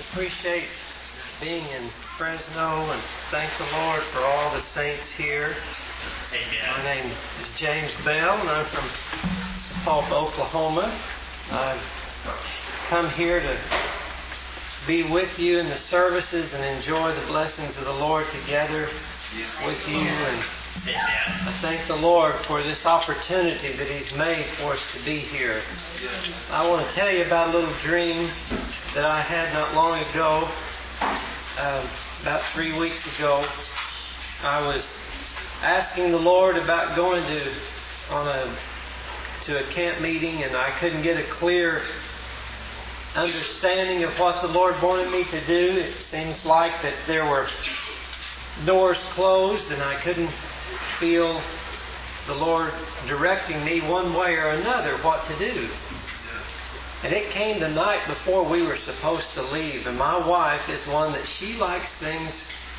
appreciate being in Fresno and thank the Lord for all the saints here. Amen. My name is James Bell and I'm from Sapulpa, Oklahoma. I've come here to be with you in the services and enjoy the blessings of the Lord together with you. And I thank the Lord for this opportunity that He's made for us to be here. I want to tell you about a little dream that I had not long ago. About 3 weeks ago, I was asking the Lord about going to a camp meeting, and I couldn't get a clear understanding of what the Lord wanted me to do. It seems like that there were doors closed, and I couldn't feel the Lord directing me one way or another what to do. And it came the night before we were supposed to leave. And my wife is one that she likes things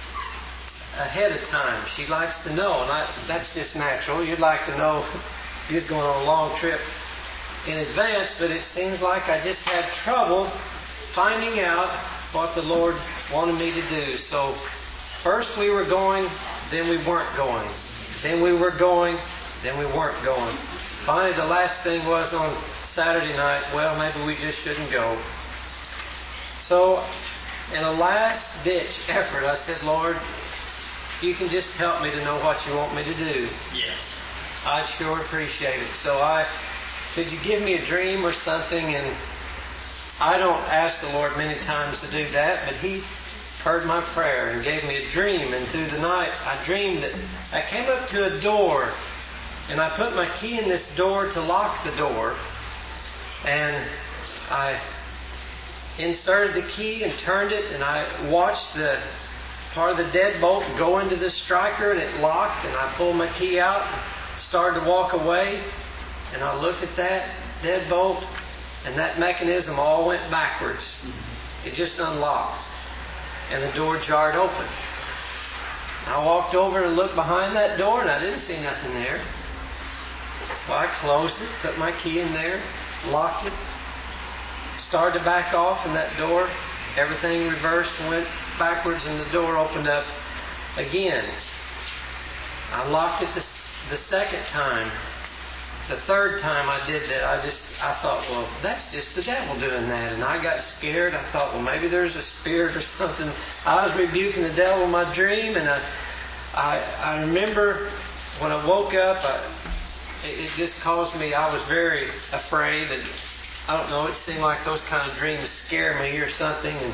ahead of time. She likes to know. And that's just natural. You'd like to know if you're going on a long trip in advance. But it seems like I just had trouble finding out what the Lord wanted me to do. So first we were going, then we weren't going. Then we were going, then we weren't going. Finally, the last thing was on Saturday night, well, maybe we just shouldn't go. So, in a last-ditch effort, I said, Lord, you can just help me to know what you want me to do. Yes. I'd sure appreciate it. So could you give me a dream or something? And I don't ask the Lord many times to do that, but He heard my prayer and gave me a dream. And through the night, I dreamed that I came up to a door, and I put my key in this door to lock the door. And I inserted the key and turned it, and I watched the part of the deadbolt go into the striker, and it locked, and I pulled my key out and started to walk away, and I looked at that deadbolt, and that mechanism all went backwards. It just unlocked, and the door jarred open. I walked over and looked behind that door, and I didn't see nothing there. So I closed it, put my key in there, locked it, started to back off, and that door, everything reversed and went backwards, and the door opened up again. I locked it the second time. The third time I did that, I thought, well, that's just the devil doing that. And I got scared. I thought, well, maybe there's a spirit or something. I was rebuking the devil in my dream, and I remember when I woke up, it just caused me, I was very afraid, and I don't know, it seemed like those kind of dreams scare me or something. And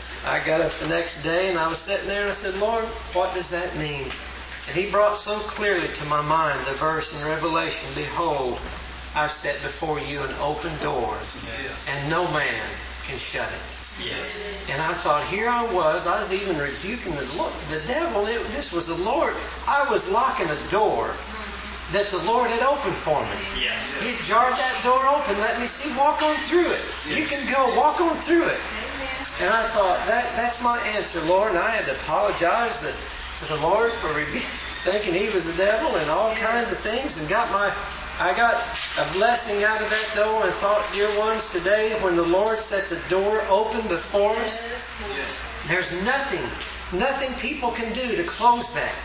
I got up the next day, and I was sitting there, and I said, Lord, what does that mean? And He brought so clearly to my mind the verse in Revelation, behold, I set before you an open door, and no man can shut it. Yes. And I thought, here I was even rebuking the devil. This was the Lord. I was locking a door that the Lord had opened for me. Yes. He jarred that door open, let me see, walk on through it. Yes. You can go, walk on through it. And I thought, that's my answer, Lord. And I had to apologize to the Lord for thinking He was the devil and all kinds of things, and I got a blessing out of that door, and thought, dear ones, today when the Lord sets a door open before us, there's nothing people can do to close that.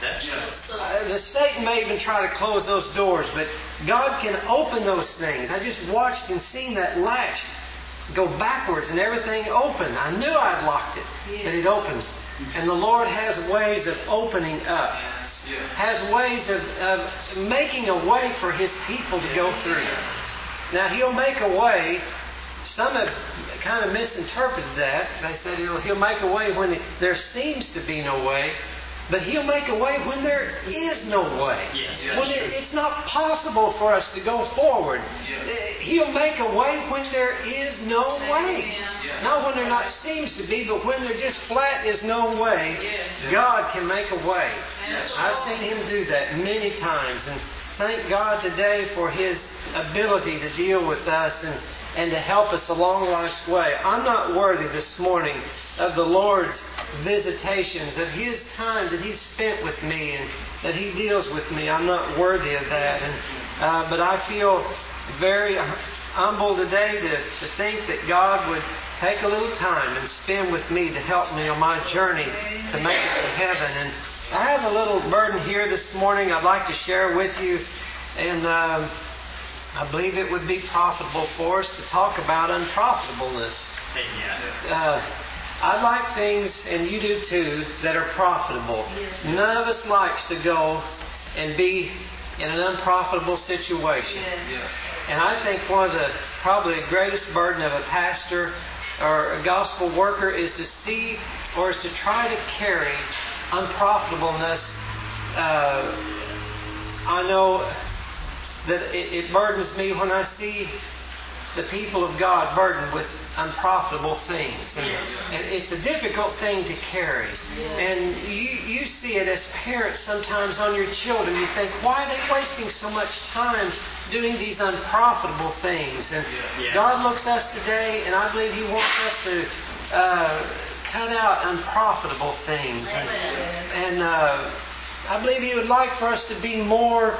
The Satan may even try to close those doors, but God can open those things. I just watched and seen that latch go backwards and everything open. I knew I'd locked it, but it opened. And the Lord has ways of opening up, has ways of making a way for His people to go through. Now, He'll make a way. Some have kind of misinterpreted that. They said He'll make a way when there seems to be no way, but He'll make a way when there is no way. When it's not possible for us to go forward. He'll make a way when there is no way. Not when there not seems to be, but when there just flat is no way, God can make a way. I've seen Him do that many times, and thank God today for His ability to deal with us and to help us along life's way. I'm not worthy this morning of the Lord's visitations, of His time that He's spent with me and that He deals with me. I'm not worthy of that. But I feel very humble today to think that God would take a little time and spend with me to help me on my journey to make it to heaven. And I have a little burden here this morning I'd like to share with you. And I believe it would be profitable for us to talk about unprofitableness. I like things, and you do too, that are profitable. None of us likes to go and be in an unprofitable situation. And I think one of the probably the greatest burden of a pastor or a gospel worker is to see or is to try to carry unprofitableness. I know that it burdens me when I see the people of God burdened with unprofitable things. And it's a difficult thing to carry. And you see it as parents sometimes on your children. You think, why are they wasting so much time doing these unprofitable things? And God looks at us today, and I believe He wants us to cut out unprofitable things. And I believe He would like for us to be more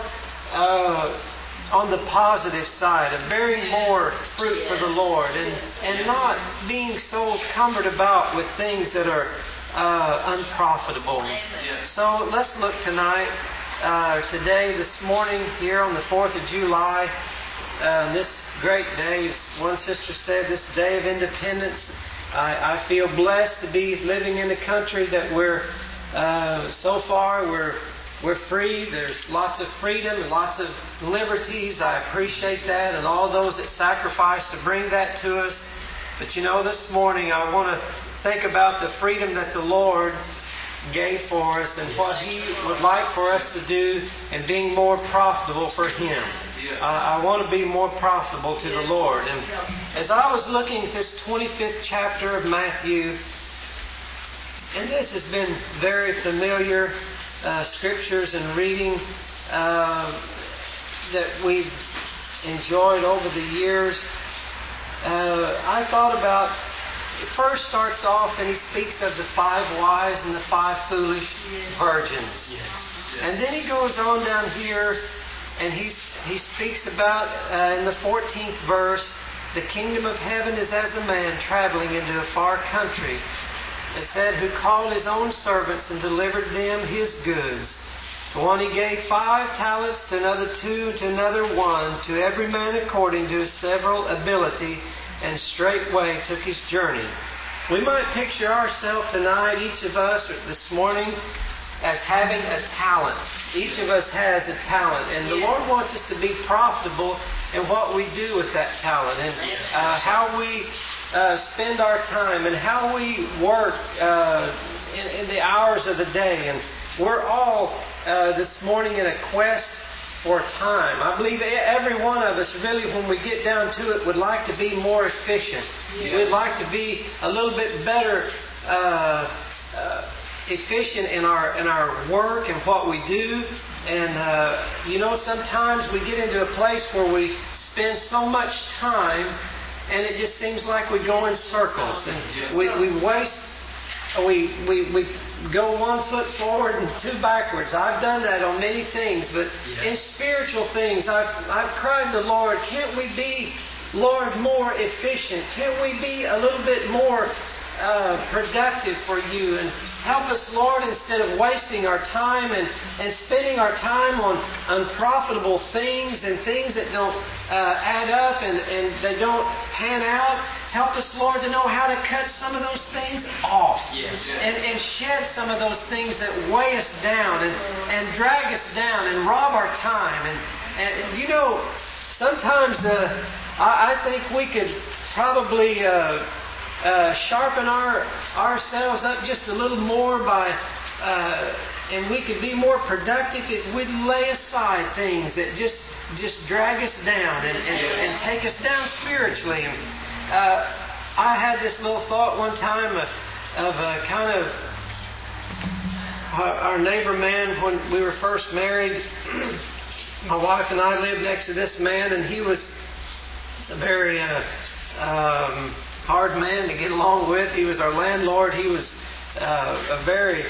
on the positive side of bearing more fruit for the Lord and not being so cumbered about with things that are unprofitable. So let's look tonight, today, this morning, here on the 4th of July, this great day, as one sister said, this day of independence. I feel blessed to be living in a country that so far we're free. There's lots of freedom and lots of liberties. I appreciate that, and all those that sacrifice to bring that to us. But this morning I want to think about the freedom that the Lord gave for us and what He would like for us to do and being more profitable for Him. I want to be more profitable to the Lord. And as I was looking at this 25th chapter of Matthew, and this has been very familiar scriptures and reading that we've enjoyed over the years. I thought about, it first starts off and He speaks of the 5 wise and the 5 foolish virgins. And then He goes on down here and He speaks about in the 14th verse, the kingdom of heaven is as a man traveling into a far country. It said, who called his own servants and delivered them his goods. To one he gave 5 talents, to another 2, to another 1, to every man according to his several ability, and straightway took his journey. We might picture ourselves tonight, each of us this morning, as having a talent. Each of us has a talent, and the Lord wants us to be profitable in what we do with that talent, and how we spend our time and how we work in the hours of the day. And we're all this morning in a quest for time. I believe every one of us really, when we get down to it, would like to be more efficient. We'd like to be a little bit better efficient in our work and what we do. And sometimes we get into a place where we spend so much time and it just seems like we go in circles, and we waste. We go 1 foot forward and 2 backwards. I've done that on many things, but in spiritual things, I've cried to the Lord, can't we be, Lord, more efficient? Can't we be a little bit more productive for You? And help us, Lord, instead of wasting our time and spending our time on unprofitable things and things that don't add up and they don't pan out. Help us, Lord, to know how to cut some of those things off and shed some of those things that weigh us down and drag us down and rob our time. And sometimes I think we could probably sharpen ourselves up just a little more and we could be more productive if we'd lay aside things that just drag us down and take us down spiritually. I had this little thought one time of kind of our neighbor man when we were first married. My wife and I lived next to this man, and he was a very hard man to get along with. He was our landlord. He was a very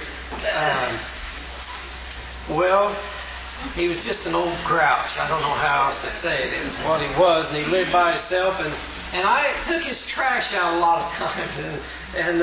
he was just an old grouch. I don't know how else to say it. It's what he was, and he lived by himself. And And I took his trash out a lot of times. And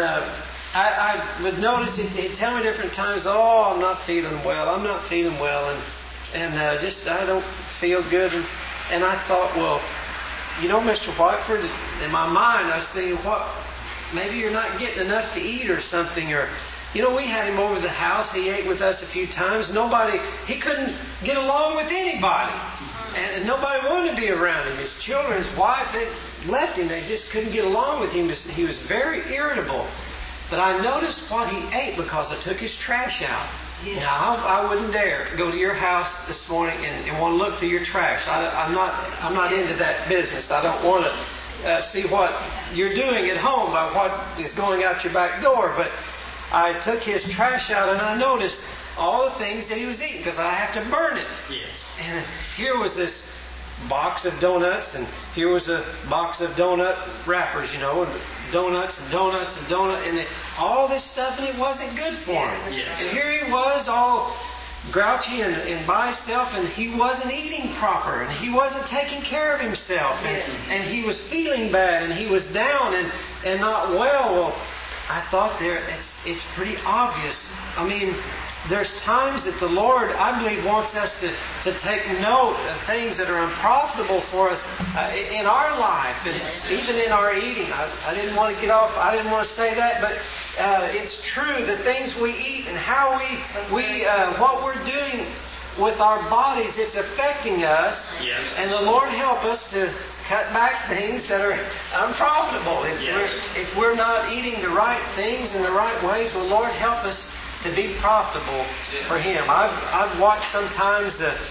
I would notice he'd tell me different times, oh, I'm not feeling well. I'm not feeling well. And just I don't feel good. And I thought, well, you know, Mr. Whiteford, in my mind, I was thinking, maybe you're not getting enough to eat or something. Or, you know, we had him over the house. He ate with us a few times. He couldn't get along with anybody. And nobody wanted to be around him. His children, his wife, they left him. They just couldn't get along with him. He was very irritable. But I noticed what he ate because I took his trash out. Yeah. Now, I wouldn't dare go to your house this morning and want to look through your trash. I'm not into that business. I don't want to see what you're doing at home by what is going out your back door. But I took his trash out and I noticed all the things that he was eating because I have to burn it. Yes. And here was this box of donuts, and here was a box of donut wrappers, you know, and donuts and donuts and donuts, and all this stuff, and it wasn't good for him. Yes. And here he was all grouchy and by himself, and he wasn't eating proper, and he wasn't taking care of himself, and he was feeling bad, and he was down and not well. Well, I thought it's pretty obvious. I mean, there's times that the Lord, I believe, wants us to take note of things that are unprofitable for us in our life and even in our eating. I didn't want to get off. I didn't want to say that, but it's true. The things we eat and how what we're doing with our bodies, it's affecting us. Yes. And the Lord help us to cut back things that are unprofitable. If we're not eating the right things in the right ways, well, Lord, help us to be profitable for Him. I've watched sometimes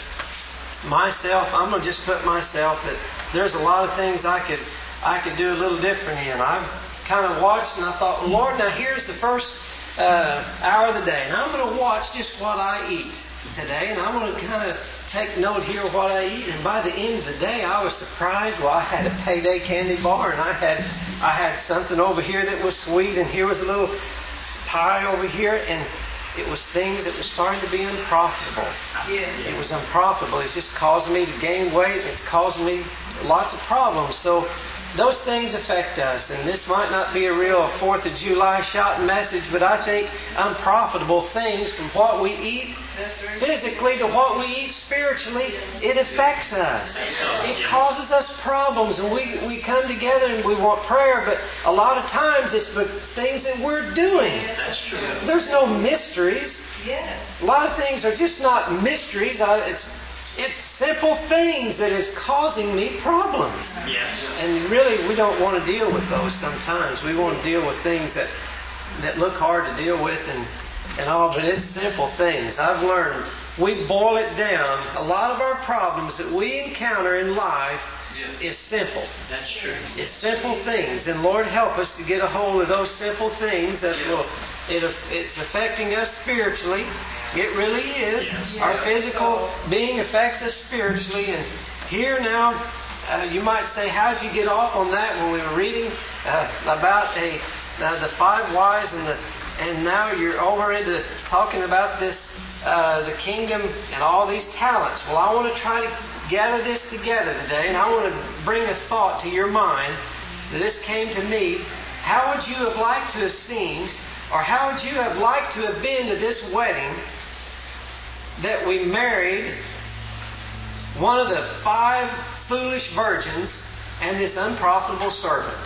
myself. I'm going to just put myself that there's a lot of things I could do a little different in. I've kind of watched and I thought, Lord, now here's the first hour of the day, and I'm going to watch just what I eat today, and I'm going to kind of take note here of what I eat. And by the end of the day, I was surprised. Well, I had a payday candy bar, and I had something over here that was sweet, and here was a little pie over here, and it was things that were starting to be unprofitable. Yeah. It was unprofitable. It's just causing me to gain weight. It's causing me lots of problems. So those things affect us. And this might not be a real 4th of July shouting message, but I think unprofitable things from what we eat physically to what we eat spiritually, it affects us. It causes us problems, and we come together and we want prayer, but a lot of times it's the things that we're doing. That's true. There's no mysteries. A lot of things are just not mysteries. It's simple things that is causing me problems. Yes. And really, we don't want to deal with those sometimes. We want to deal with things that look hard to deal with and all, but it's simple things. I've learned we boil it down. A lot of our problems that we encounter in life is simple. That's true. It's simple things. And Lord, help us to get a hold of those simple things that it's affecting us spiritually. It really is. Yes. Our physical being affects us spiritually. And here now, you might say, how'd you get off on that when we were reading about the 5 wise and now you're over into talking about this, the kingdom and all these talents. Well, I want to try to gather this together today, and I want to bring a thought to your mind that this came to me. How would you have liked to have seen, or how would you have liked to have been to this wedding that we married one of the 5 foolish virgins and this unprofitable servant?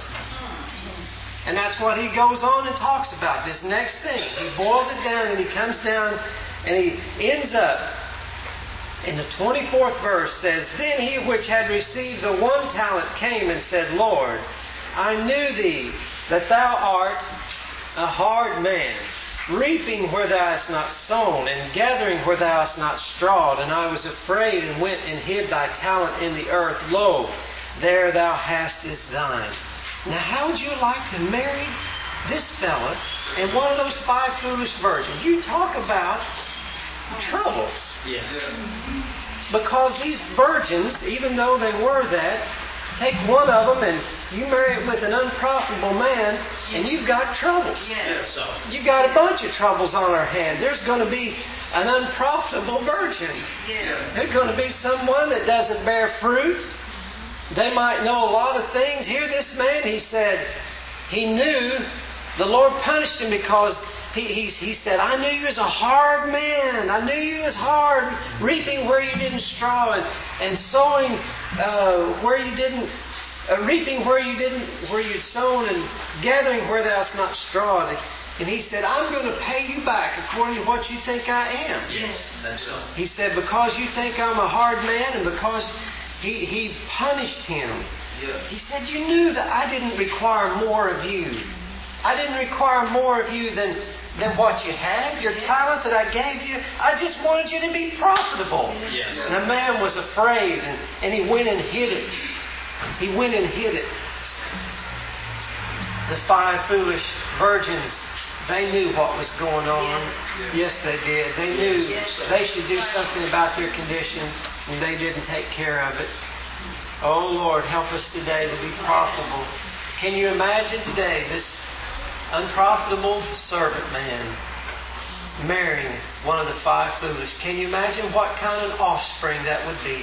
And that's what he goes on and talks about, this next thing. He boils it down and he comes down and he ends up in the 24th verse says, Then he which had received the 1 talent came and said, Lord, I knew thee, that thou art a hard man, reaping where thou hast not sown, and gathering where thou hast not strawed. And I was afraid, and went and hid thy talent in the earth. Lo, there thou hast is thine. Now, how would you like to marry this fella and one of those 5 foolish virgins? You talk about troubles. Yes. Because these virgins, even though they were that, take one of them and you marry it with an unprofitable man, and you've got troubles. Yes. You've got a bunch of troubles on our hands. There's going to be an unprofitable virgin. Yes. There's going to be someone that doesn't bear fruit. They might know a lot of things. Here this man, he said, he knew the Lord punished him because he said, I knew you was a hard man. I knew you was hard, reaping where you didn't straw and sowing where you didn't, reaping where you'd sown and gathering where thou hast not strawed. And he said, I'm going to pay you back according to what you think I am. Yes, that's so. He said, because you think I'm a hard man and because he punished him. Yeah. He said, you knew that I didn't require more of you. I didn't require more of you than what you had, your talent that I gave you. I just wanted you to be profitable. Yes. And the man was afraid and he went and hid it. He went and hid it. The 5 foolish virgins, they knew what was going on. Yes, they did. They knew they should do something about their condition, and they didn't take care of it. Oh, Lord, help us today to be profitable. Can you imagine today this unprofitable servant man marrying one of the 5 foolish? Can you imagine what kind of offspring that would be?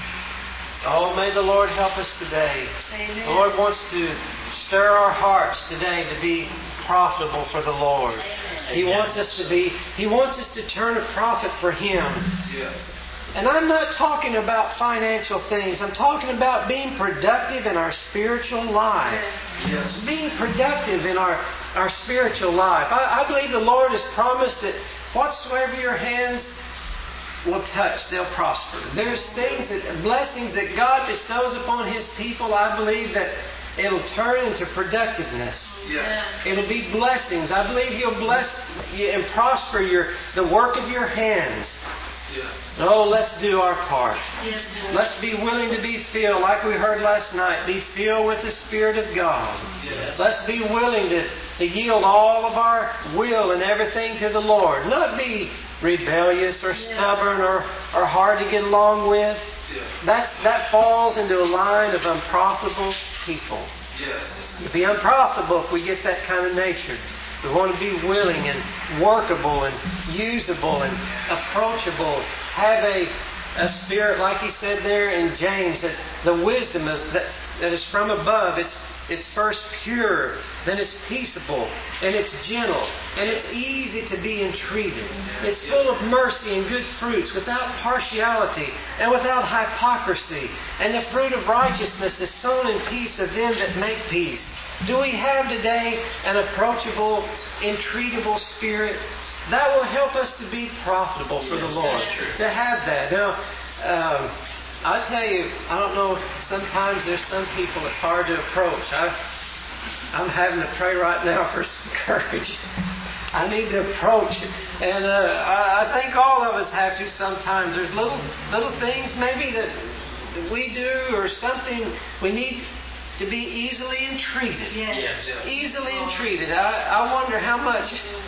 Oh, may the Lord help us today. Amen. The Lord wants to stir our hearts today to be profitable for the Lord. Amen. He wants us to turn a profit for Him. Yes. And I'm not talking about financial things. I'm talking about being productive in our spiritual life. Yes. Being productive in our spiritual life. I believe the Lord has promised that whatsoever your hands will touch, they'll prosper. There's blessings that God bestows upon His people. I believe that it'll turn into productiveness. Yes. It'll be blessings. I believe He'll bless you and prosper the work of your hands. Yes. Oh, let's do our part. Yes. Let's be willing to be filled, like we heard last night, be filled with the Spirit of God. Yes. Let's be willing to yield all of our will and everything to the Lord. Not be rebellious or stubborn or hard to get along with. Yes. That falls into a line of unprofitable people. Yes. It'll be unprofitable if we get that kind of nature. We want to be willing and workable and usable and approachable. Have a spirit, like he said there in James, that the wisdom that is from above, it's first pure, then it's peaceable, and it's gentle, and it's easy to be entreated. It's full of mercy and good fruits, without partiality and without hypocrisy. And the fruit of righteousness is sown in peace of them that make peace. Do we have today an approachable, entreatable spirit? That will help us to be profitable for the Lord. To have that. Now, I tell you, I don't know, sometimes there's some people it's hard to approach. I'm having to pray right now for some courage. I need to approach it. And I think all of us have to sometimes. There's little things maybe that we do or something we need to be easily entreated. Yes. Easily entreated. I wonder how much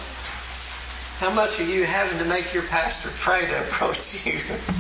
are you having to make your pastor pray to approach you?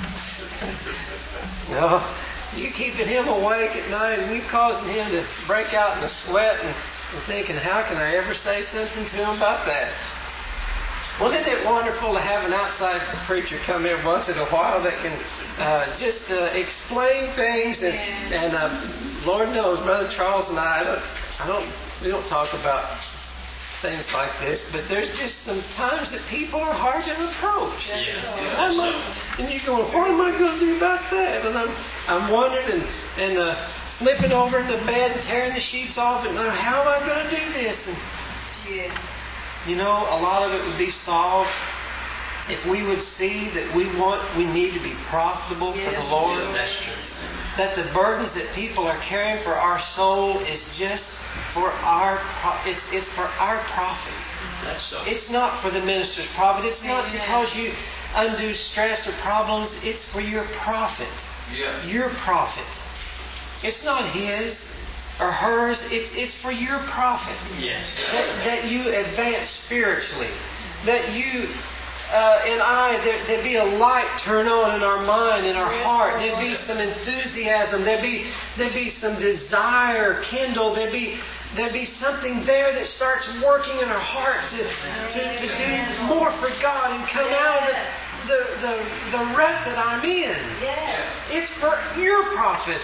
No, you keeping him awake at night and you causing him to break out in a sweat and thinking, how can I ever say something to him about that? Well, isn't it wonderful to have an outside preacher come in once in a while that can just explain things and Lord knows, Brother Charles and we don't talk about things like this, but there's just some times that people are hard to approach. Yes. And you're going, what am I going to do about that? And I'm wondering and flipping over in the bed and tearing the sheets off and how am I going to do this? And you know, a lot of it would be solved if we would see that we need to be profitable for the Lord. That's true. That the burdens that people are carrying for our soul is just for it's for our profit. That's so. It's not for the minister's profit. It's not to cause you undue stress or problems. It's for your profit. Yeah. Your profit. It's not his or hers. It's for your profit. Yes. That you advance spiritually. That you there'd be a light turn on in our mind, in our heart. There'd be some enthusiasm. There'd be some desire kindled. There'd be something there that starts working in our heart to do more for God and come out of the rut that I'm in. It's for your profit.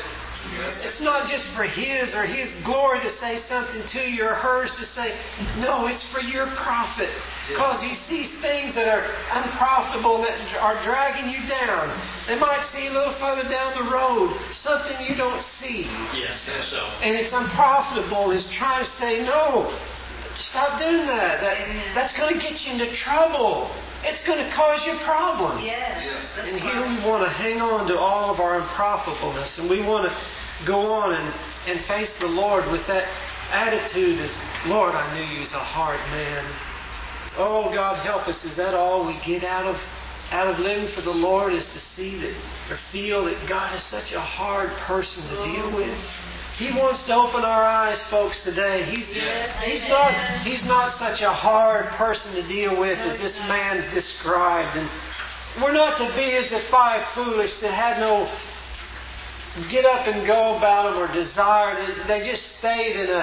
It's not just for His or His glory to say something to you or hers to say. No, it's for your profit. Because He sees things that are unprofitable, that are dragging you down. They might see a little further down the road something you don't see. Yes, so. And it's unprofitable. He's trying to say, no, stop doing that. That's going to get you into trouble. It's going to cause you problems. And here we want to hang on to all of our unprofitableness. And we want to go on and face the Lord with that attitude of, Lord, I knew you was a hard man. Oh, God, help us. Is that all we get out of living for the Lord, is to see that or feel that God is such a hard person to deal with? He wants to open our eyes, folks, today. He's not such a hard person to deal with as this man described. And we're not to be as the five foolish that had no get up and go about them or desire. They just stayed in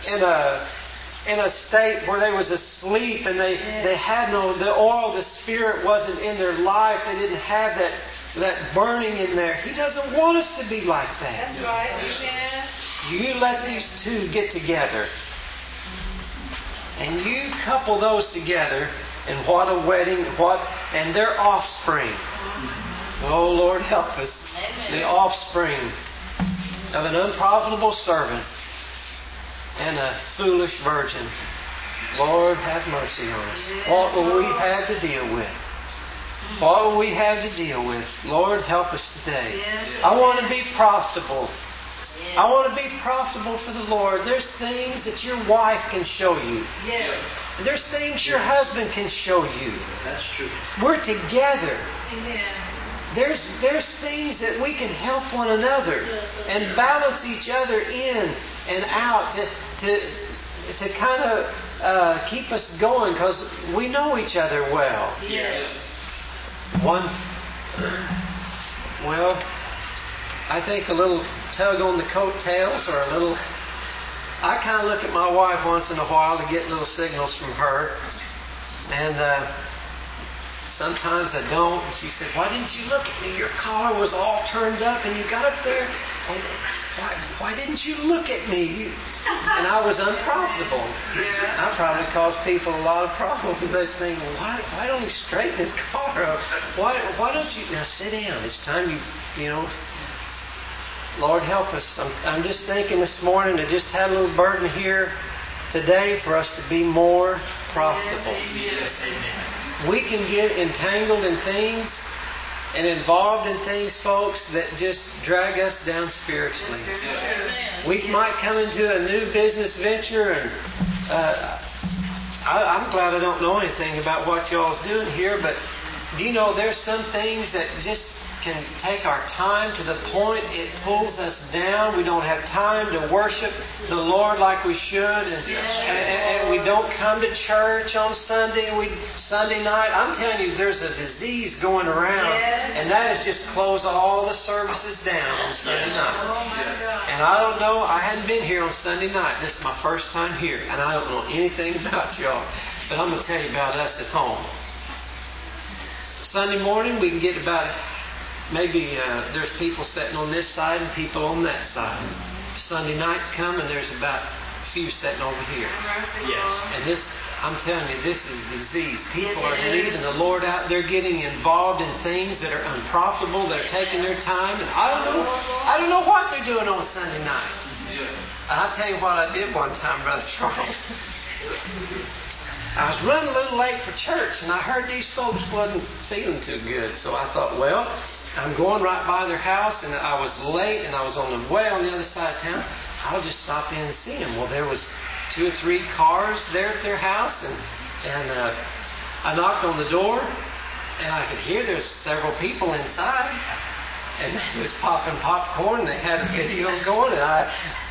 a state where they was asleep, and they had no, the oil, the Spirit wasn't in their life. They didn't have that burning in there. He doesn't want us to be like that. That's right. Amen. You let these two get together, and you couple those together, and what a wedding, and their offspring. Oh, Lord, help us. Amen. The offspring of an unprofitable servant and a foolish virgin. Lord, have mercy on us. What will we have to deal with? What will we have to deal with? Lord, help us today. I want to be profitable. I want to be profitable for the Lord. There's things that your wife can show you. There's things your husband can show you. That's true. We're together. Amen. There's things that we can help one another and balance each other in and out to kind of keep us going, because we know each other well. I think a little tug on the coattails, or a little... I kind of look at my wife once in a while to get little signals from her. And sometimes I don't. And she said, why didn't you look at me? Your collar was all turned up and you got up there. And why didn't you look at me? And I was unprofitable. I probably caused people a lot of problems with this thing. Why don't he straighten his collar up? Why don't you... Now sit down. It's time you know... Lord, help us. I'm just thinking this morning, I just had a little burden here today for us to be more profitable. We can get entangled in things and involved in things, folks, that just drag us down spiritually. We might come into a new business venture, and I'm glad I don't know anything about what y'all's doing here, but do you know there's some things that just can take our time to the point it pulls us down. We don't have time to worship the Lord like we should, and we don't come to church on Sunday night. I'm telling you, there's a disease going around, and that is just close all the services down on Sunday night. Oh my God. And I don't know, I hadn't been here on Sunday night. This is my first time here, and I don't know anything about y'all, but I'm going to tell you about us at home. Sunday morning, we can get about maybe there's people sitting on this side and people on that side. Sunday nights come and there's about a few sitting over here. And this, I'm telling you, this is disease. People are leaving the Lord out. They're getting involved in things that are unprofitable. They're taking their time, and I don't know what they're doing on Sunday night. I'll tell you what I did one time, Brother Charles. I was running a little late for church, and I heard these folks wasn't feeling too good. So I thought, well, I'm going right by their house, and I was late, and I was on the way on the other side of town. I'll just stop in and see them. Well, there was 2 or 3 cars there at their house, and I knocked on the door, and I could hear there's several people inside, and they was popping popcorn, and they had a video going, and I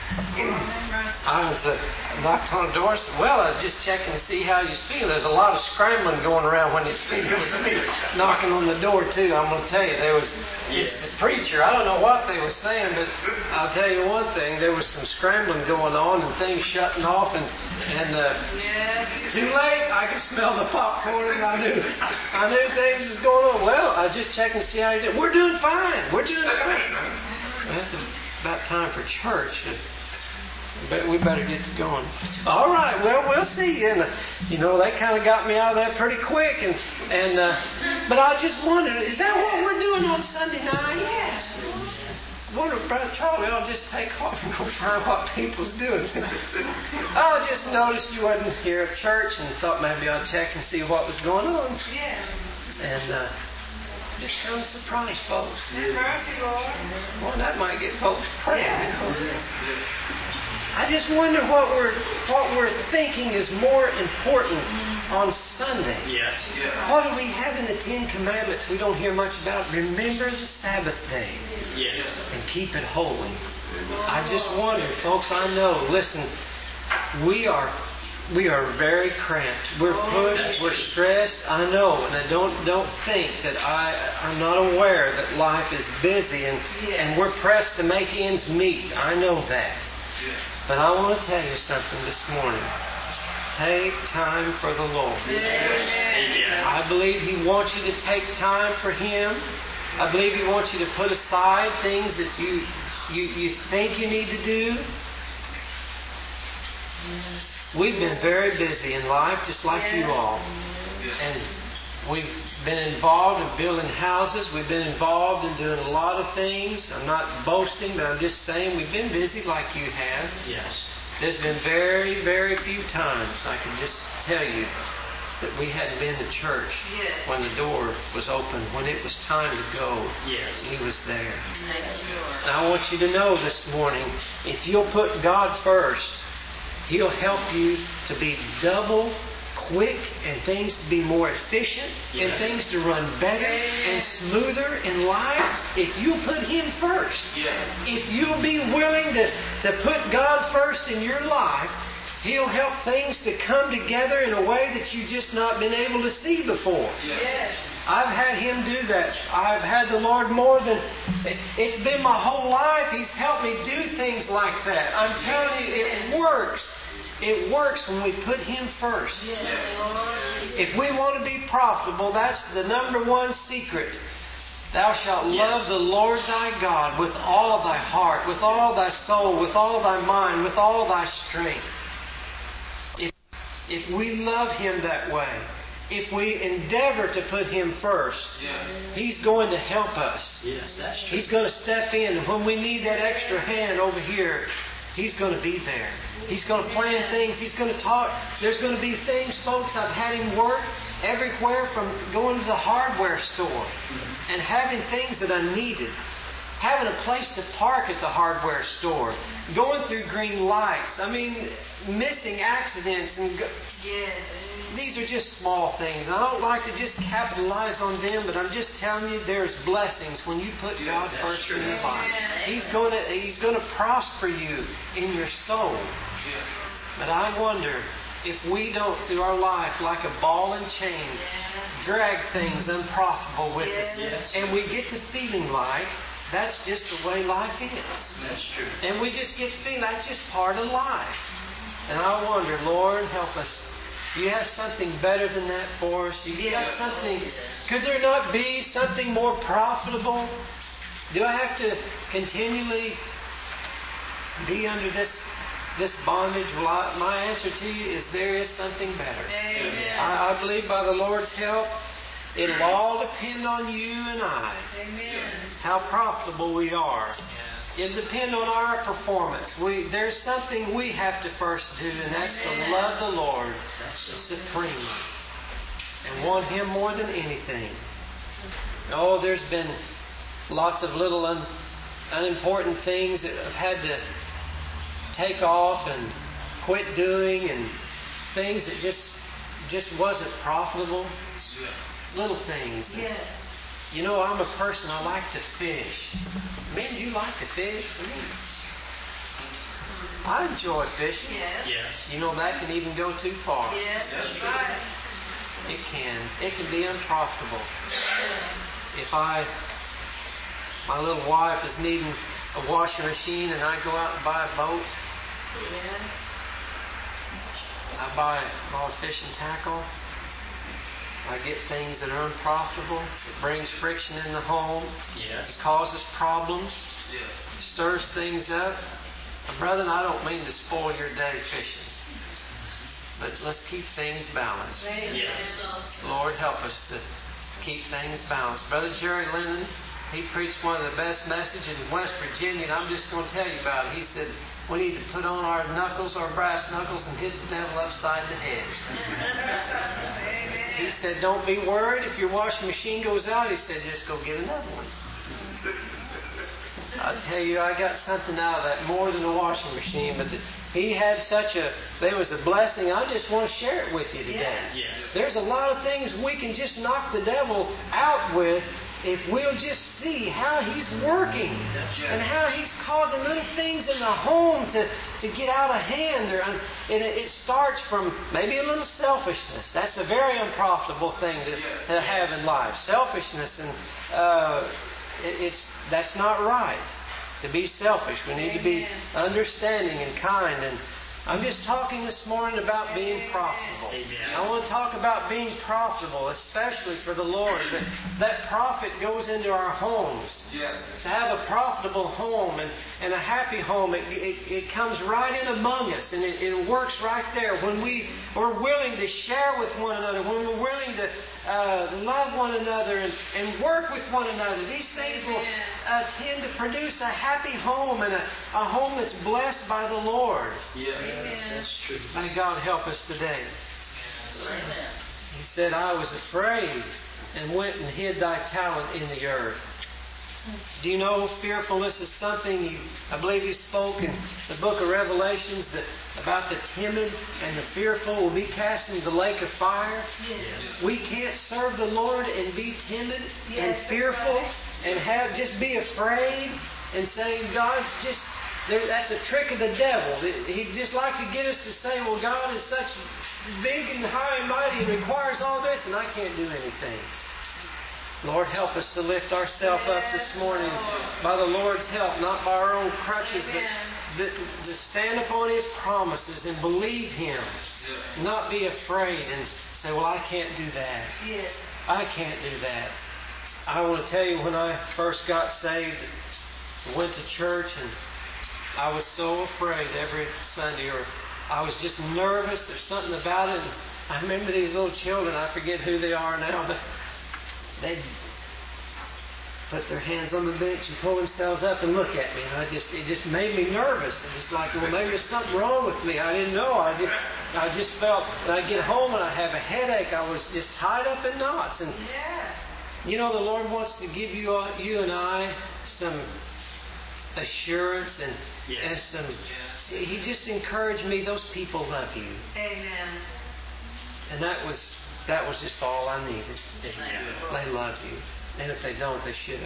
knocked on the door and said, well, I was just checking to see how you feel. There's a lot of scrambling going around when it was me knocking on the door, too. I'm going to tell you, it's the preacher. I don't know what they were saying, but I'll tell you one thing. There was some scrambling going on and things shutting off, and too late. I could smell the popcorn, and I knew things was going on. Well, I was just checking to see how you did. We're doing fine. about time for church. But we better get going. All right. Well, we'll see you. And they kind of got me out of there pretty quick. But I just wondered, is that what we're doing on Sunday night? Yes. Wonder, Brother Charlie, I'll just take off and go find what people's doing. I just noticed you wasn't here at church and thought maybe I'd check and see what was going on. Yeah. And just kind of surprised folks. Mercy, Lord. Well, that might get folks praying. I just wonder what we're thinking is more important on Sunday. Yes. What do we have in the Ten Commandments we don't hear much about? Remember the Sabbath day. Yes. And keep it holy. I just wonder, folks, I know, listen, we are very cramped. We're pushed, we're stressed, I know, and I don't think that I'm not aware that life is busy and we're pressed to make ends meet. I know that. But I want to tell you something this morning. Take time for the Lord. Amen. I believe He wants you to take time for Him. I believe He wants you to put aside things that you think you need to do. We've been very busy in life, just like you all. And we've been involved in building houses. We've been involved in doing a lot of things. I'm not boasting, but I'm just saying we've been busy like you have. Yes. There's been very, very few times I can just tell you that we hadn't been to church when the door was open, when it was time to go. Yes. He was there. And I want you to know this morning, if you'll put God first, He'll help you to be double quick and things to be more efficient and things to run better and smoother in life if you put Him first. If you'll be willing to put God first in your life, He'll help things to come together in a way that you've just not been able to see before. I've had Him do that. I've had the Lord more than... It's been my whole life. He's helped me do things like that. I'm telling you, it works. It works when we put Him first. If we want to be profitable, that's the number one secret. Thou shalt love the Lord thy God with all thy heart, with all thy soul, with all thy mind, with all thy strength. If we love Him that way, if we endeavor to put Him first, He's going to help us. Yes, that's true. He's going to step in. And when we need that extra hand over here, He's going to be there. He's going to plan things. He's going to talk. There's going to be things, folks, I've had Him work everywhere from going to the hardware store and having things that I needed. Having a place to park at the hardware store. Going through green lights. I mean, missing accidents. These are just small things. I don't like to just capitalize on them, but I'm just telling you, there's blessings when you put God first in your life. He's going to prosper you in your soul. But I wonder if we don't, through our life, like a ball and chain, drag things unprofitable with us, and we get to feeling like that's just the way life is. That's true. And we just get feeling that's just part of life. And I wonder, Lord, help us. Do you have something better than that for us? You got something? Could there not be something more profitable? Do I have to continually be under this bondage? Well, my answer to you is there is something better. I believe by the Lord's help, it'll all depend on you and I. How profitable we are. It'll depend on our performance. There's something we have to first do, and that's to love the Lord supremely and want Him more than anything. Oh, there's been lots of little unimportant things that I've had to take off and quit doing, and things that just wasn't profitable. Little things. You know, I'm a person, I like to fish. Men, do you like to fish? I enjoy fishing. Yes. You know, that can even go too far. That's right. It can. It can be unprofitable. If my little wife is needing a washing machine and I go out and buy a boat, I buy all the fishing tackle, I get things that are unprofitable. It brings friction in the home. Yes. It causes problems. Stirs things up. Brethren, I don't mean to spoil your day fishing, but let's keep things balanced. Yes. Lord, help us to keep things balanced. Brother Jerry Lennon, he preached one of the best messages in West Virginia, and I'm just going to tell you about it. He said, we need to put on our knuckles, our brass knuckles, and hit the devil upside the head. He said, don't be worried if your washing machine goes out. He said, just go get another one. I tell you, I got something out of that more than a washing machine. But he had there was a blessing. I just want to share it with you today. Yes. There's a lot of things we can just knock the devil out with if we'll just see how he's working and how he's causing little things in the home to get out of hand. And it starts from maybe a little selfishness. That's a very unprofitable thing to have in life. Selfishness, and that's not right. To be selfish, we need to be understanding and kind. And I'm just talking this morning about being profitable. Amen. I want to talk about being profitable, especially for the Lord. That profit goes into our homes. Yes. To have a profitable home and a happy home, it comes right in among us, and it works right there. When we're willing to share with one another, when we're willing to love one another and work with one another, these things will tend to produce a happy home and a home that's blessed by the Lord. Yes. That's true. May God help us today. Amen. He said, I was afraid and went and hid thy talent in the earth. Do you know fearfulness is something I believe you spoke in the book of Revelations about the timid and the fearful will be cast into the lake of fire? Yes. We can't serve the Lord and be timid and fearful and just be afraid and say, God's just... that's a trick of the devil. He'd just like to get us to say, well, God is such big and high and mighty and requires all this, and I can't do anything. Lord, help us to lift ourselves up this morning by the Lord's help, not by our own crutches, but to stand upon His promises and believe Him. Not be afraid and say, well, I can't do that. I can't do that. I want to tell you, when I first got saved, I went to church, and I was so afraid every Sunday, or I was just nervous. There's something about it. And I remember these little children, I forget who they are now, but they'd put their hands on the bench and pull themselves up and look at me. And it just made me nervous. And it's like, well, maybe there's something wrong with me. I didn't know. I just felt that I'd get home and I'd have a headache. I was just tied up in knots. And you know, the Lord wants to give you and I some assurance and some. He just encouraged me. Those people love you. Amen. And that was just all I needed. They love you. And if they don't, they should.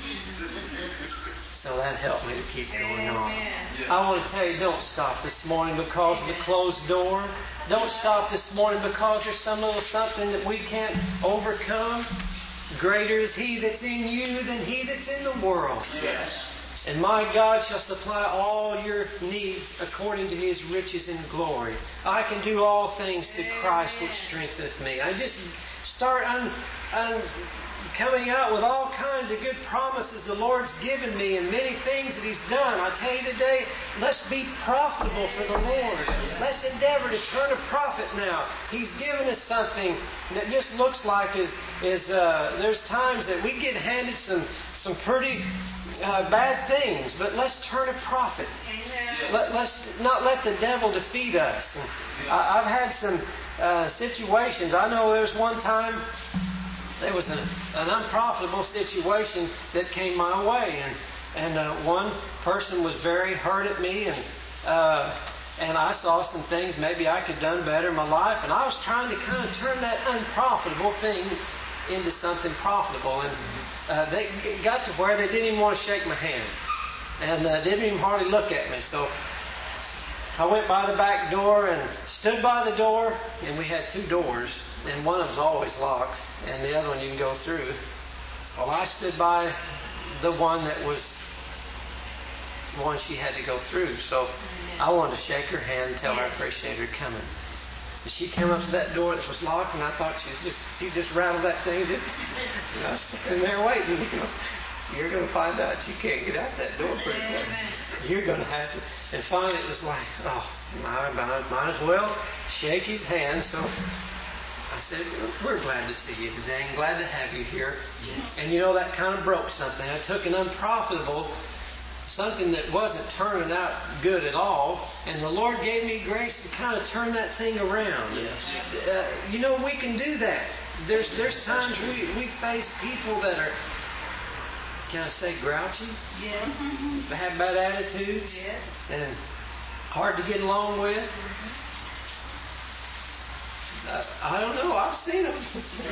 So that helped me to keep going on. I want to tell you, don't stop this morning because of the closed door. Don't stop this morning because there's some little something that we can't overcome. Greater is He that's in you than he that's in the world. Yes. And my God shall supply all your needs according to His riches in glory. I can do all things through Christ which strengtheneth me. I just start coming out with all kinds of good promises the Lord's given me and many things that He's done. I tell you today, let's be profitable for the Lord. Let's endeavor to turn a profit now. He's given us something that just looks like there's times that we get handed some pretty bad things, but let's turn a profit. Let's not let the devil defeat us. I've had some situations. I know there was one time there was an unprofitable situation that came my way, and one person was very hurt at me, and I saw some things maybe I could have done better in my life, and I was trying to kind of turn that unprofitable thing into something profitable, and they got to where they didn't even want to shake my hand, and didn't even hardly look at me. So I went by the back door and stood by the door, and we had two doors, and one of them's always locked, and the other one you can go through. Well, I stood by the one that was the one she had to go through, so I wanted to shake her hand and tell her I appreciate her coming. And she came up to that door that was locked, and I thought she just rattled that thing. I was sitting there waiting. You're going to find out you can't get out that door pretty quick. You're going to have to. And finally it was like, I might as well shake his hand. So I said, we're glad to see you today and glad to have you here. Yes. And that kind of broke something. I took an unprofitable, something that wasn't turning out good at all, and the Lord gave me grace to kind of turn that thing around. Yes. We can do that. There's times we face people that are, can I say, grouchy? Yeah. Have bad attitudes. Yeah. And hard to get along with. I don't know. I've seen them.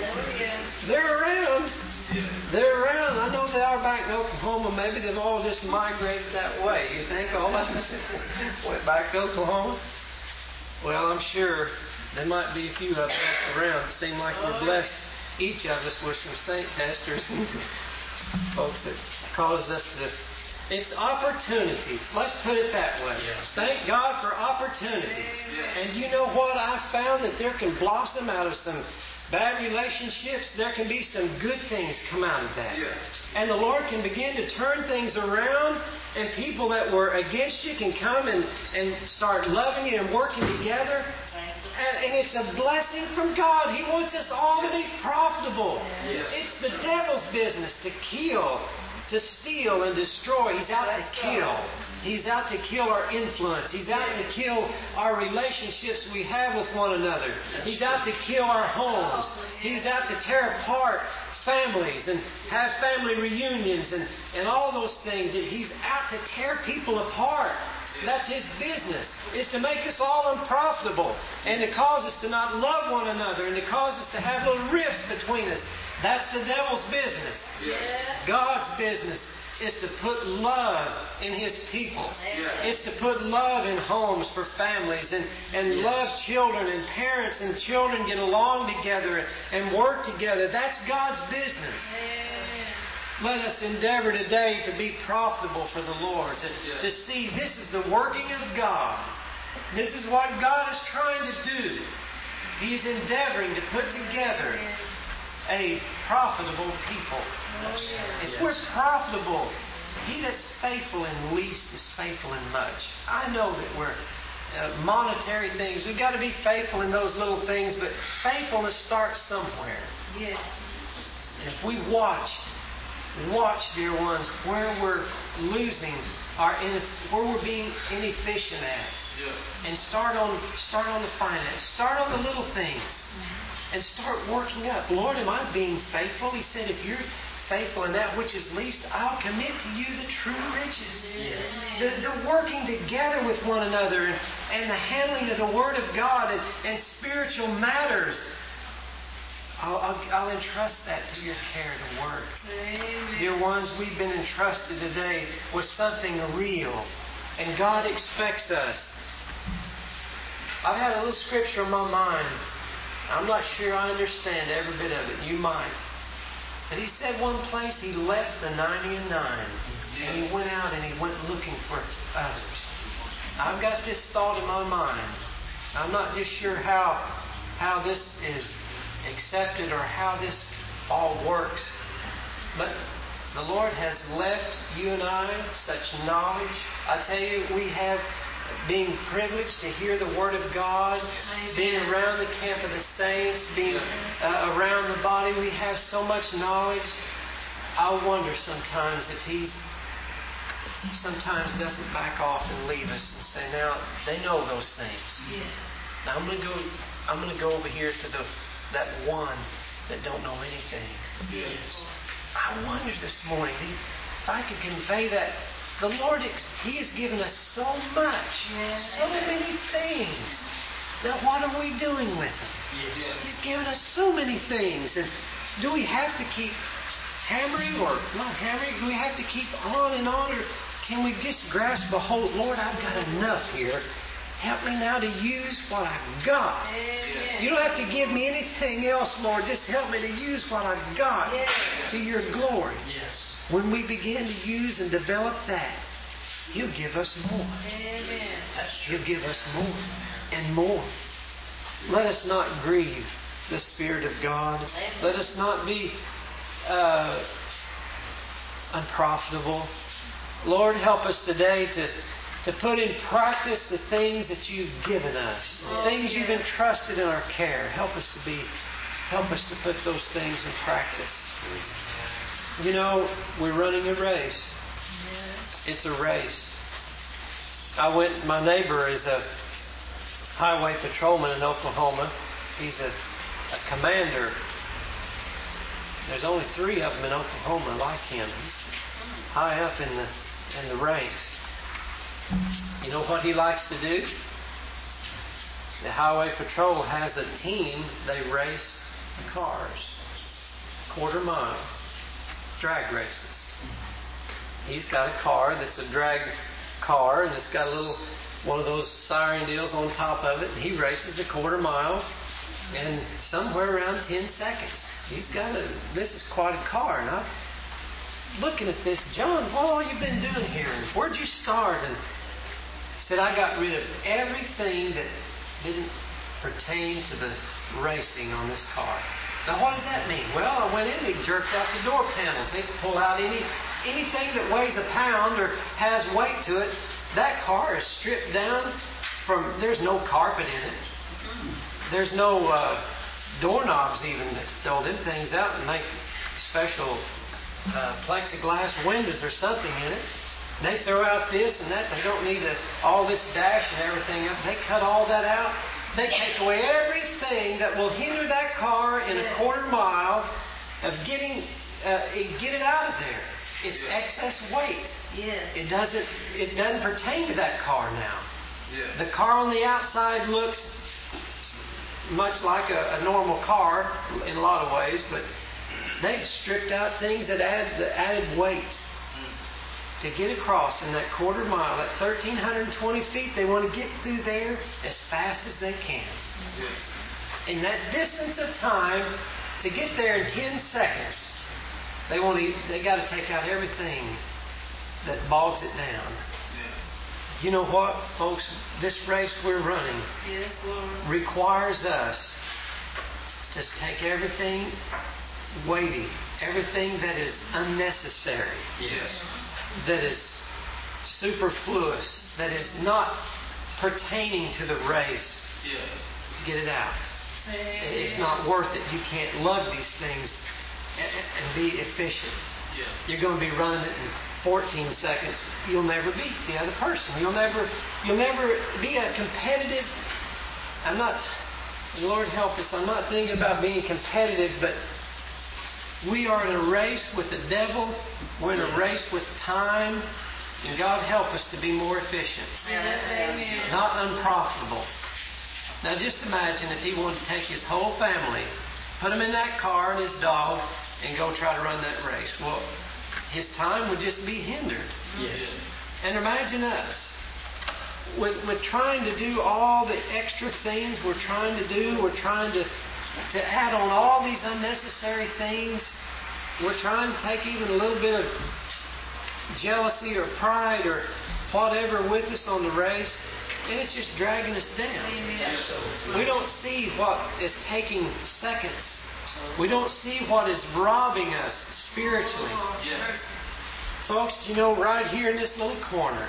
They're around. They're around. I know they are back in Oklahoma. Maybe they've all just migrated that way. You think all of them went back to Oklahoma? Well, I'm sure there might be a few of us around. It seems like we're blessed, each of us, with some saint testers and folks that cause us to. It's opportunities. Let's put it that way. Yes. Thank God for opportunities. Yes. And you know what? I found that there can blossom out of some bad relationships. There can be some good things come out of that. Yes. And the Lord can begin to turn things around, and people that were against you can come and start loving you and working together. And it's a blessing from God. He wants us all to be profitable. Yes. It's the devil's business to kill, to steal and destroy. He's out to kill. He's out to kill our influence. He's out to kill our relationships we have with one another. He's out to kill our homes. He's out to tear apart families and have family reunions and all those things. He's out to tear people apart. That's his business, is to make us all unprofitable and to cause us to not love one another and to cause us to have little rifts between us. That's the devil's business. Yeah. God's business is to put love in his people. Yeah. It's to put love in homes for families and love children, and parents and children get along together and work together. That's God's business. Yeah. Let us endeavor today to be profitable for the Lord, to see this is the working of God. This is what God is trying to do. He is endeavoring to put together a profitable people. If we're profitable, he that's faithful in least is faithful in much. I know that we're monetary things. We've got to be faithful in those little things, but faithfulness starts somewhere. Yeah. And if we watch, dear ones, where we're losing where we're being inefficient at, and start on the finance, start on the little things, and start working up. Lord, am I being faithful? He said, if you're faithful in that which is least, I'll commit to you the true riches. Yes. The working together with one another and the handling of the Word of God and spiritual matters. I'll entrust that to your care to work. Amen. Dear ones, we've been entrusted today with something real, and God expects us. I've had a little scripture in my mind. I'm not sure I understand every bit of it. You might. But he said one place he left the 99, and he went out and he went looking for others. I've got this thought in my mind. I'm not just sure how this is accepted or how this all works, but the Lord has left you and I such knowledge. I tell you, we have, being privileged to hear the Word of God, being around the camp of the saints, being around the body, we have so much knowledge. I wonder sometimes if He sometimes doesn't back off and leave us and say, now they know those things. Yeah. Now I'm going to go over here to that one that don't know anything. Yes. I wonder this morning if I could convey that. The Lord, He has given us so much, so many things. Now what are we doing with them? Yes. He's given us so many things. And do we have to keep hammering or not hammering? Do we have to keep on and on? Or can we just grasp a hold? Lord, I've got enough here. Help me now to use what I've got. You don't have to give me anything else, Lord. Just help me to use what I've got to your glory. Yes. When we begin to use and develop that, He'll give us more. He'll give us more and more. Let us not grieve the Spirit of God. Let us not be unprofitable. Lord, help us today to put in practice the things that you've given us, the things you've entrusted in our care. Help us to put those things in practice. You know, we're running a race. It's a race. My neighbor is a highway patrolman in Oklahoma. He's a commander. There's only 3 of them in Oklahoma like him. He's high up in the ranks. You know what he likes to do? The highway patrol has a team. They race cars, quarter-mile drag races. He's got a car that's a drag car, and it's got one of those siren deals on top of it. And he races the quarter-mile in somewhere around 10 seconds. This is quite a car. And I'm looking at this, John, what have you been doing here? And where'd you start? And he said, I got rid of everything that didn't pertain to the racing on this car. Now, what does that mean? Well, I went in, they jerked out the door panels. They pull out anything that weighs a pound or has weight to it. That car is stripped down there's no carpet in it. There's no doorknobs even that throw them things out and make special plexiglass windows or something in it. They throw out this and that. They don't need all this dash and everything up. They cut all that out. They take away everything that will hinder that car in a quarter-mile of get it out of there. It's excess weight. It doesn't pertain to that car now. The car on the outside looks much like a normal car in a lot of ways, but they've stripped out things that added weight to get across in that quarter-mile, at 1,320 feet. They want to get through there as fast as they can. In that distance of time, to get there in 10 seconds, they got to take out everything that bogs it down. You know what, folks? This race we're running requires us to take everything weighty, everything that is unnecessary, that is superfluous, that is not pertaining to the race. Get it out. It's not worth it. You can't lug these things and be efficient. You're going to be running it in 14 seconds. You'll never beat the other person. You'll never be a competitive. Lord help us, I'm not thinking about being competitive, but we are in a race with the devil. We're in a race with time. And God help us to be more efficient. Not unprofitable. Now just imagine if he wanted to take his whole family, put them in that car and his dog, and go try to run that race. Well, his time would just be hindered. And imagine us. With trying to do all the extra things we're trying to do. We're trying to add on all these unnecessary things. We're trying to take even a little bit of jealousy or pride or whatever with us on the race, and it's just dragging us down. We don't see what is taking seconds. We don't see what is robbing us spiritually. Folks, right here in this little corner,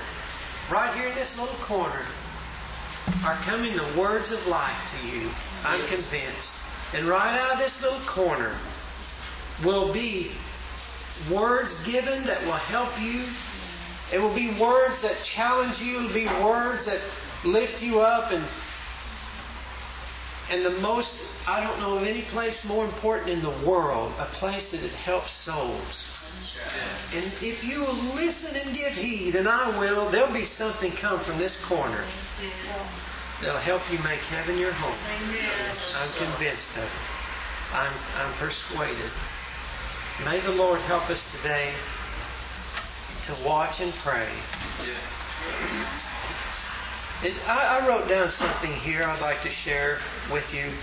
are coming the words of life to you. I'm convinced. And right out of this little corner will be words given that will help you. It will be words that challenge you. It will be words that lift you up. And I don't know of any place more important in the world, a place that it helps souls. And if you will listen and give heed, and I will, there'll be something come from this corner that'll help you make heaven your home. I'm convinced of it. I'm persuaded. May the Lord help us today to watch and pray. I wrote down something here I'd like to share with you.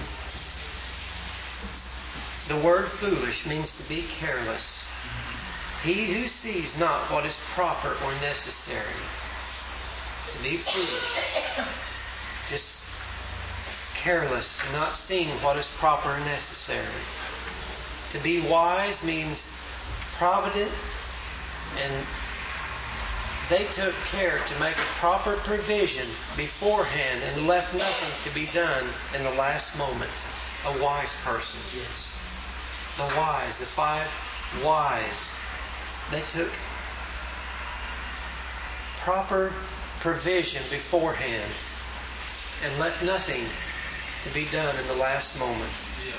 The word foolish means to be careless. He who sees not what is proper or necessary. To be foolish. Just careless, not seeing what is proper and necessary. To be wise means provident, and they took care to make a proper provision beforehand and left nothing to be done in the last moment. A wise person. Yes. The wise, the 5 wise, they took proper provision beforehand and left nothing to be done in the last moment.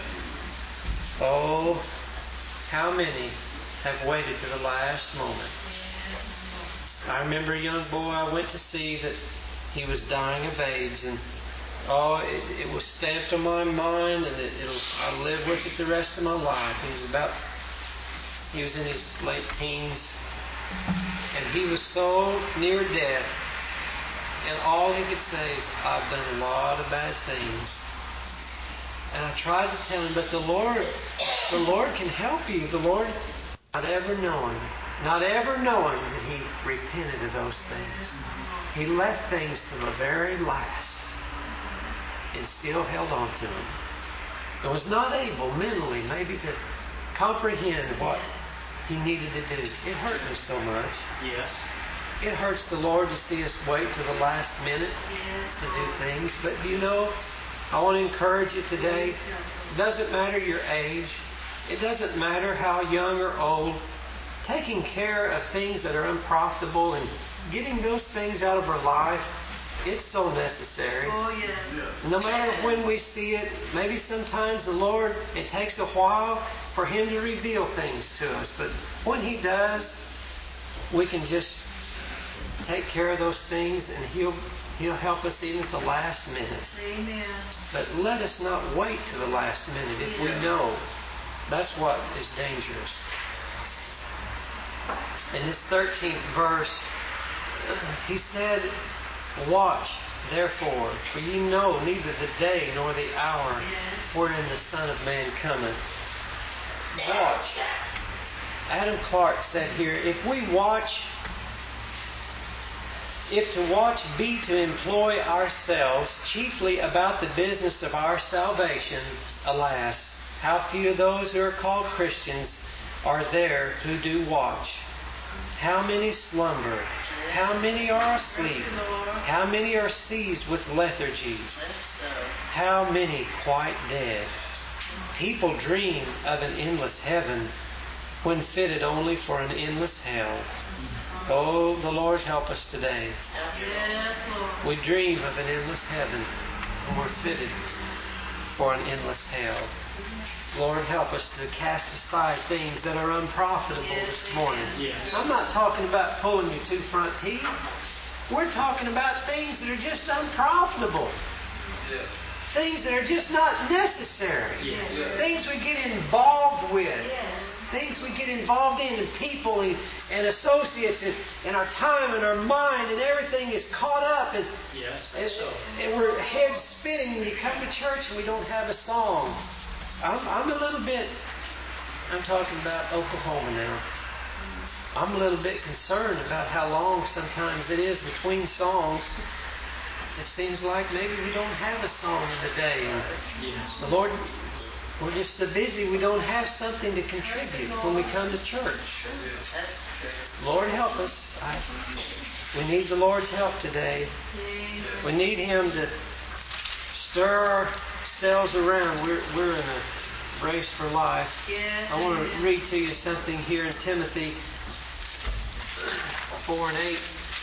Oh, how many have waited to the last moment? I remember a young boy I went to see that he was dying of AIDS, and it was stamped on my mind, and I'll live with it the rest of my life. He was in his late teens, and he was so near death, and all he could say is, "I've done a lot of bad things." And I tried to tell him, but the Lord can help you. The Lord, not ever knowing that he repented of those things. He left things to the very last and still held on to them. And was not able mentally maybe to comprehend what he needed to do. It hurt me so much. Yes. It hurts the Lord to see us wait to the last minute to do things. But I want to encourage you today. It doesn't matter your age. It doesn't matter how young or old. Taking care of things that are unprofitable and getting those things out of our life, it's so necessary. Oh, yeah. No matter when we see it, maybe sometimes the Lord, it takes a while for Him to reveal things to us. But when He does, we can just take care of those things, and He'll help us even at the last minute. Amen. But let us not wait to the last minute if we know. That's what is dangerous. In this 13th verse, He said, "Watch, therefore, for ye know neither the day nor the hour wherein the Son of Man cometh." Watch. Adam Clark said here, if to watch be to employ ourselves chiefly about the business of our salvation, alas, how few of those who are called Christians are there who do watch. How many slumber? How many are asleep? How many are seized with lethargy? How many quite dead? People dream of an endless heaven when fitted only for an endless hell. Oh, the Lord help us today. Yes, Lord. We dream of an endless heaven when we're fitted for an endless hell. Lord, help us to cast aside things that are unprofitable this morning. Yes. I'm not talking about pulling your 2 front teeth. We're talking about things that are just unprofitable. Yeah. Things that are just not necessary. Yes. Things we get involved with. Yes. Things we get involved in, and people and associates, and our time and our mind, and everything is caught up. And, Yes. and we're heads spinning when you come to church and we don't have a song. I'm talking about Oklahoma now. I'm a little bit concerned about how long sometimes it is between songs. It seems like maybe we don't have a song in the day. And Yes. the Lord, we're just so busy we don't have something to contribute when we come to church. Lord, help us. We need the Lord's help today. We need Him to stir ourselves around. We're in a race for life. Yes. I want to read to you something here in Timothy 4:8.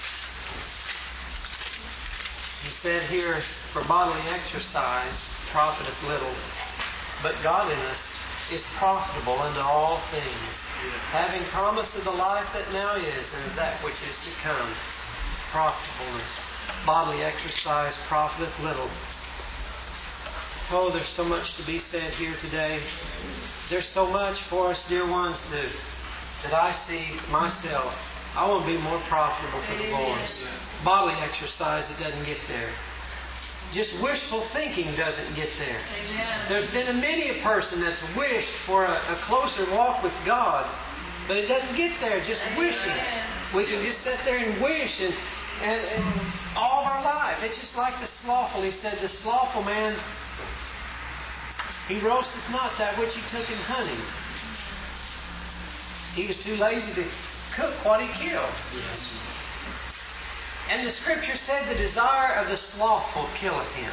He said here, "For bodily exercise profiteth little, but godliness is profitable unto all things, having promise of the life that now is and of that which is to come." Profitableness. Bodily exercise profiteth little. Oh, there's so much to be said here today. There's so much for us, dear ones, that I see myself. I want to be more profitable for the Lord. Bodily exercise, it doesn't get there. Just wishful thinking doesn't get there. Amen. There's been many a person that's wished for a closer walk with God, but it doesn't get there, just wishing. We can just sit there and wish and all of our life. It's just like the slothful. He said the slothful man He roasteth not that which he took in hunting. He was too lazy to cook what he killed. Yes. And the scripture said, the desire of the slothful killeth him.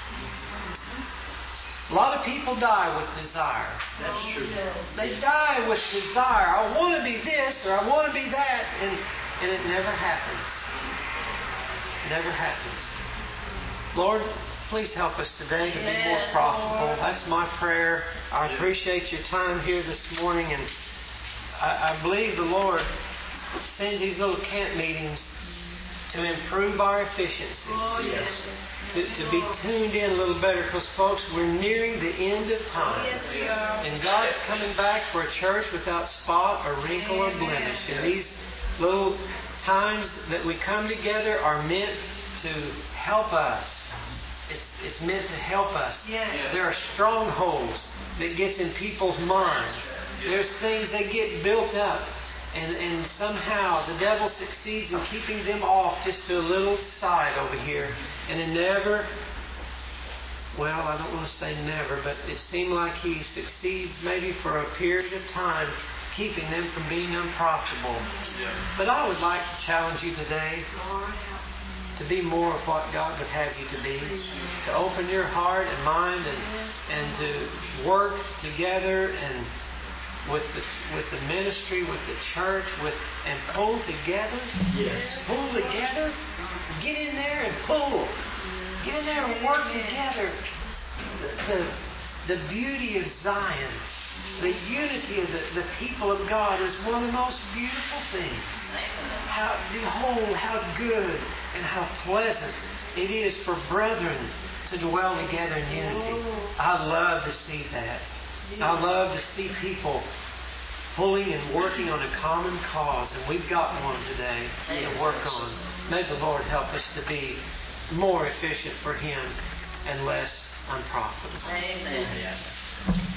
A lot of people die with desire. That's true. They die with desire. I want to be this or I want to be that. And it never happens. Never happens. Lord, please help us today to be more profitable. That's my prayer. I appreciate your time here this morning. And I believe the Lord sends these little camp meetings to improve our efficiency. Yes. To be tuned in a little better, because folks, we're nearing the end of time. Yes, we are. And God's coming back for a church without spot or wrinkle or blemish. And these little times that we come together are meant to help us. It's meant to help us. Yes. There are strongholds that gets in people's minds. There's things that get built up. And somehow the devil succeeds in keeping them off just to a little side over here. And it never, well, I don't want to say never, but it seemed like he succeeds maybe for a period of time, keeping them from being unprofitable. But I would like to challenge you today to be more of what God would have you to be. To open your heart and mind and to work together and with the ministry, with the church, and pull together. Yes. Pull together. Get in there and pull. Get in there and work together. The beauty of Zion, the unity of the people of God is one of the most beautiful things. Behold, how good and how pleasant it is for brethren to dwell together in unity. I love to see that. I love to see people pulling and working on a common cause, and we've got one today to work on. May the Lord help us to be more efficient for Him and less unprofitable. Amen.